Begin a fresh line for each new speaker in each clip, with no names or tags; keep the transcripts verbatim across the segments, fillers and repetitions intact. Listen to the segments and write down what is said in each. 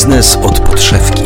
Biznes od podszewki.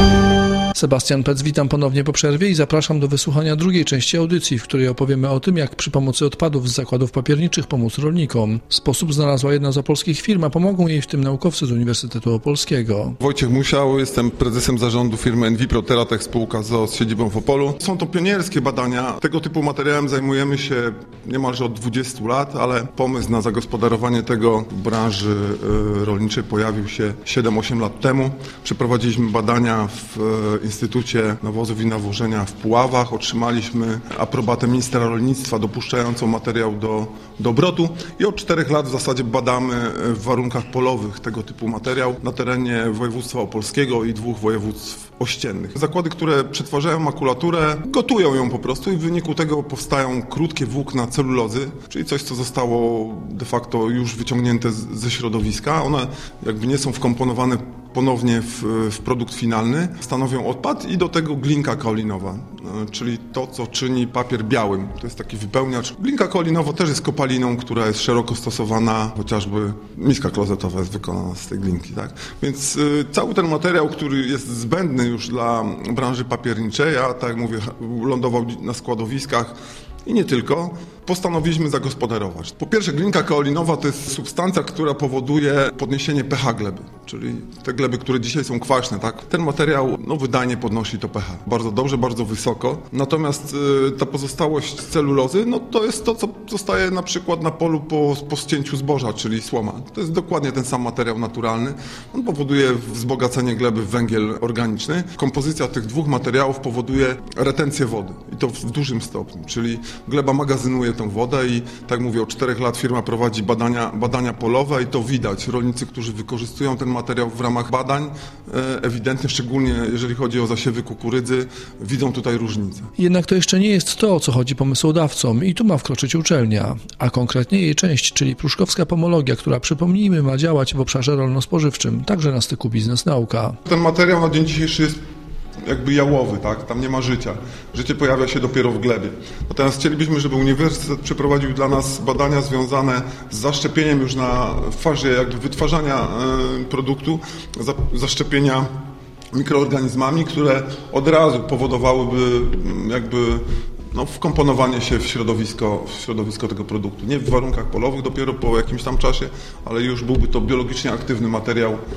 Sebastian Pec, witam ponownie po przerwie i zapraszam do wysłuchania drugiej części audycji, w której opowiemy o tym, jak przy pomocy odpadów z zakładów papierniczych pomóc rolnikom. Sposób znalazła jedna z opolskich firm, a pomogą jej w tym naukowcy z Uniwersytetu Opolskiego.
Wojciech Musiał, jestem prezesem zarządu firmy Envipro Teratech, spółka z o o z siedzibą w Opolu. Są to pionierskie badania. Tego typu materiałem zajmujemy się niemalże od dwudziestu lat, ale pomysł na zagospodarowanie tego w branży rolniczej pojawił się siedem osiem lat temu. Przeprowadziliśmy badania w Instytucie Nawozów i Nawożenia w Puławach. Otrzymaliśmy aprobatę ministra rolnictwa dopuszczającą materiał do, do obrotu i od czterech lat w zasadzie badamy w warunkach polowych tego typu materiał na terenie województwa opolskiego i dwóch województw ościennych. Zakłady, które przetwarzają makulaturę, gotują ją po prostu i w wyniku tego powstają krótkie włókna celulozy, czyli coś, co zostało de facto już wyciągnięte z, ze środowiska. One jakby nie są wkomponowane ponownie w, w produkt finalny, stanowią odpad i do tego glinka kaolinowa, czyli to, co czyni papier białym. To jest taki wypełniacz. Glinka kaolinowa też jest kopaliną, która jest szeroko stosowana, chociażby miska klozetowa jest wykonana z tej glinki. Tak? Więc y, cały ten materiał, który jest zbędny już dla branży papierniczej, a tak jak mówię, lądował na składowiskach, i nie tylko, postanowiliśmy zagospodarować. Po pierwsze, glinka kaolinowa to jest substancja, która powoduje podniesienie pH gleby, czyli te gleby, które dzisiaj są kwaśne. Tak? Ten materiał no, wydajnie podnosi to pH. Bardzo dobrze, bardzo wysoko. Natomiast y, ta pozostałość celulozy, no to jest to, co zostaje na przykład na polu po, po ścięciu zboża, czyli słoma. To jest dokładnie ten sam materiał naturalny. On powoduje wzbogacenie gleby w węgiel organiczny. Kompozycja tych dwóch materiałów powoduje retencję wody i to w dużym stopniu, czyli gleba magazynuje tą wodę i tak mówię, od czterech lat firma prowadzi badania, badania polowe i to widać. Rolnicy, którzy wykorzystują ten materiał w ramach badań, ewidentnie, szczególnie jeżeli chodzi o zasiewy kukurydzy, widzą tutaj różnicę.
Jednak to jeszcze nie jest to, o co chodzi pomysłodawcom i tu ma wkroczyć uczelnia, a konkretnie jej część, czyli pruszkowska pomologia, która, przypomnijmy, ma działać w obszarze rolno-spożywczym, także na styku biznes-nauka.
Ten materiał na dzień dzisiejszy jest jakby jałowy, tak? Tam nie ma życia. Życie pojawia się dopiero w glebie. Natomiast chcielibyśmy, żeby uniwersytet przeprowadził dla nas badania związane z zaszczepieniem już na fazie jakby wytwarzania y, produktu, za, zaszczepienia mikroorganizmami, które od razu powodowałyby jakby no, wkomponowanie się w środowisko, w środowisko tego produktu. Nie w warunkach polowych dopiero po jakimś tam czasie, ale już byłby to biologicznie aktywny materiał e,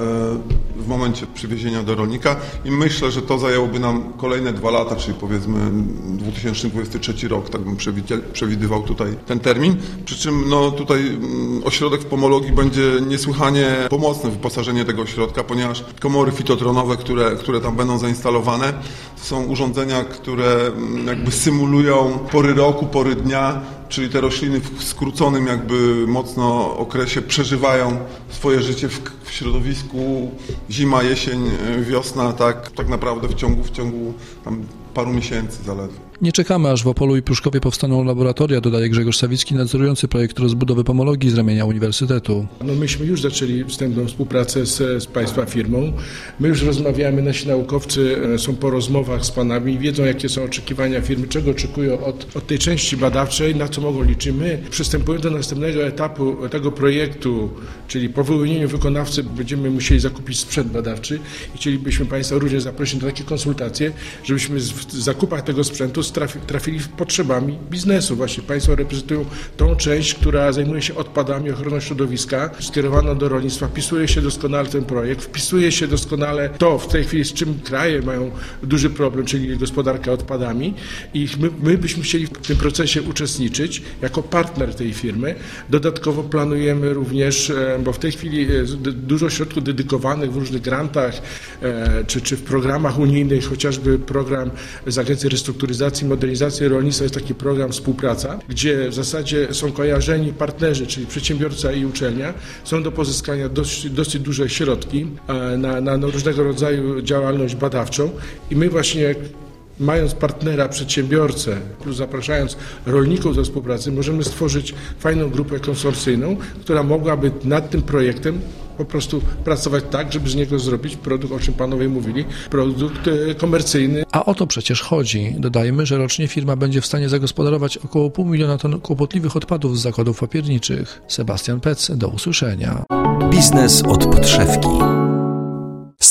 w momencie przywiezienia do rolnika i myślę, że to zajęłoby nam kolejne dwa lata, czyli powiedzmy dwa tysiące dwudziesty trzeci rok, tak bym przewidywał tutaj ten termin. Przy czym no, tutaj mm, ośrodek w pomologii będzie niesłychanie pomocny w wyposażeniu tego ośrodka, ponieważ komory fitotronowe, które, które tam będą zainstalowane, to są urządzenia, które jakby symulują pory roku, pory dnia, czyli te rośliny w skróconym jakby mocno okresie przeżywają swoje życie w, w środowisku zima, jesień, wiosna, tak, tak naprawdę w ciągu, w ciągu tam paru miesięcy zaledwie.
Nie czekamy, aż w Opolu i Pruszkowie powstaną laboratoria, dodaje Grzegorz Sawicki, nadzorujący projekt rozbudowy pomologii z ramienia Uniwersytetu.
No myśmy już zaczęli wstępną współpracę z, z Państwa firmą. My już rozmawiamy, nasi naukowcy są po rozmowach z Panami, wiedzą, jakie są oczekiwania firmy, czego oczekują od, od tej części badawczej, na co mogą liczyć. My, przystępując do następnego etapu tego projektu, czyli po wyłonieniu wykonawcy, będziemy musieli zakupić sprzęt badawczy i chcielibyśmy Państwa również zaprosić do takiej konsultacji, żebyśmy w zakupach tego sprzętu trafili potrzebami biznesu. Właśnie Państwo reprezentują tą część, która zajmuje się odpadami, ochroną środowiska, skierowana do rolnictwa. Wpisuje się doskonale ten projekt, wpisuje się doskonale to w tej chwili, z czym kraje mają duży problem, czyli gospodarka odpadami i my, my byśmy chcieli w tym procesie uczestniczyć jako partner tej firmy. Dodatkowo planujemy również, bo w tej chwili jest dużo środków dedykowanych w różnych grantach czy, czy w programach unijnych, chociażby program z Agencji Restrukturyzacji i Modernizacji Rolnictwa jest taki program Współpraca, gdzie w zasadzie są kojarzeni partnerzy, czyli przedsiębiorca i uczelnia. Są do pozyskania dosyć, dosyć duże środki na, na różnego rodzaju działalność badawczą i my właśnie, mając partnera, przedsiębiorcę, plus zapraszając rolników do współpracy, możemy stworzyć fajną grupę konsorcyjną, która mogłaby nad tym projektem po prostu pracować tak, żeby z niego zrobić produkt, o czym panowie mówili, produkt komercyjny.
A o to przecież chodzi. Dodajmy, że rocznie firma będzie w stanie zagospodarować około pół miliona ton kłopotliwych odpadów z zakładów papierniczych. Sebastian Pec, do usłyszenia.
Biznes od podszewki.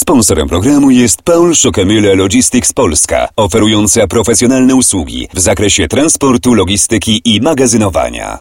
Sponsorem programu jest Paul Schockemühle Logistics Polska, oferująca profesjonalne usługi w zakresie transportu, logistyki i magazynowania.